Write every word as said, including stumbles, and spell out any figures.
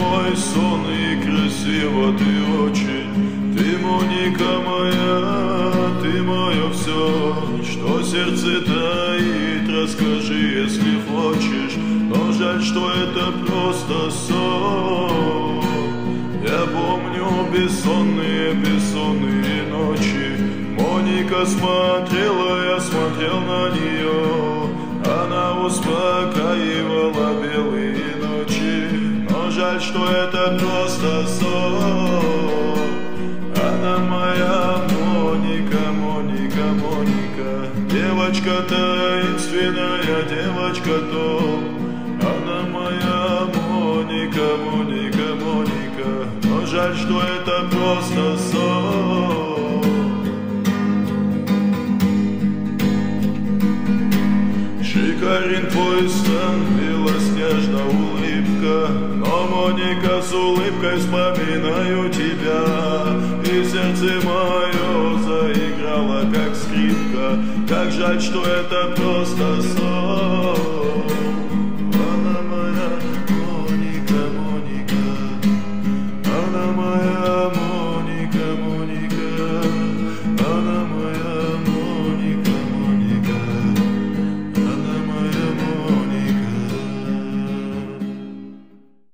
мой сон, и красиво ты очень. Ты, Моника моя, ты мое все, что сердце таит, расскажи, если хочешь. Но жаль, что это просто сон. Я помню бессонные, бессонные ночи. Моника смотрела, я смотрел на нее. Она успокаивала белые ночи. Но жаль, что это просто сон. Она моя Моника, Моника, Моника. Девочка таинственная, девочка топ. Она моя Моника, Моника, Моника. Но жаль, что это просто сон. Шикарен твой стан, белоснежна улыбка. Но, Моника, с улыбкой вспоминаю тебя. И сердце мое заиграло, как скрипка. Как жаль, что это просто сон.